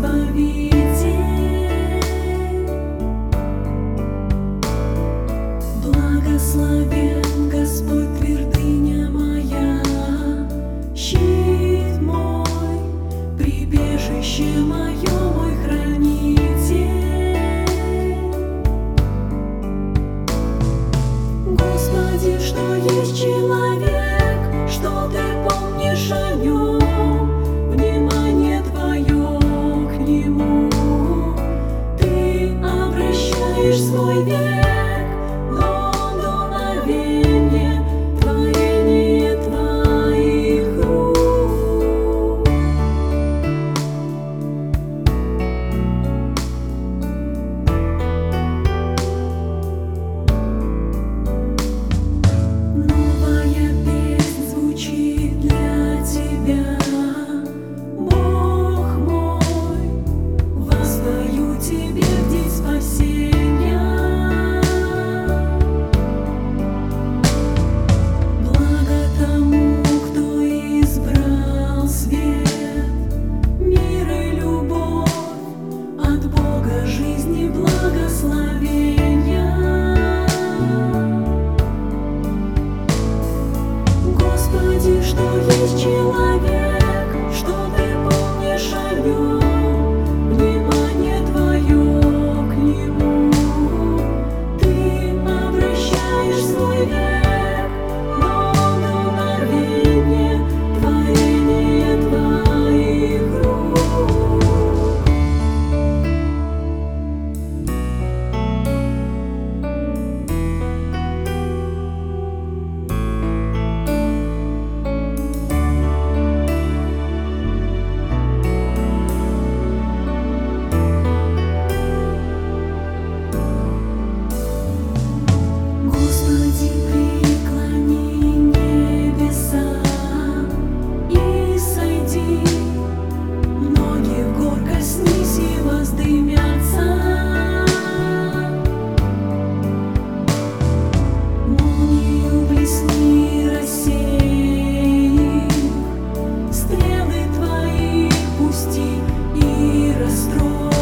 избавитель. Благословен Господь, твердыня моя, щит мой, прибежище мое, мой хранитель. Господи, что есть человек, что Ты помнишь о нем, внимание Твое к нему. Ты обращаешь свой век до дуновения творения Твоих рук. Новая песнь звучит для Тебя, Бог мой, возвою Тебе в день спасения. Благо тому, кто избрал свет, мир и любовь, от Бога жизни благословения. Господи, что есть человек, что Ты помнишь о нем, внимание Твое к нему. Ты обращаешь свой век до дуновения творения Твоих рук. Господи, преклони небеса и сойди, многих гор коснись и воздымятся. Молнию блесни, рассеяв, стрелы Твои пусти и расстрой.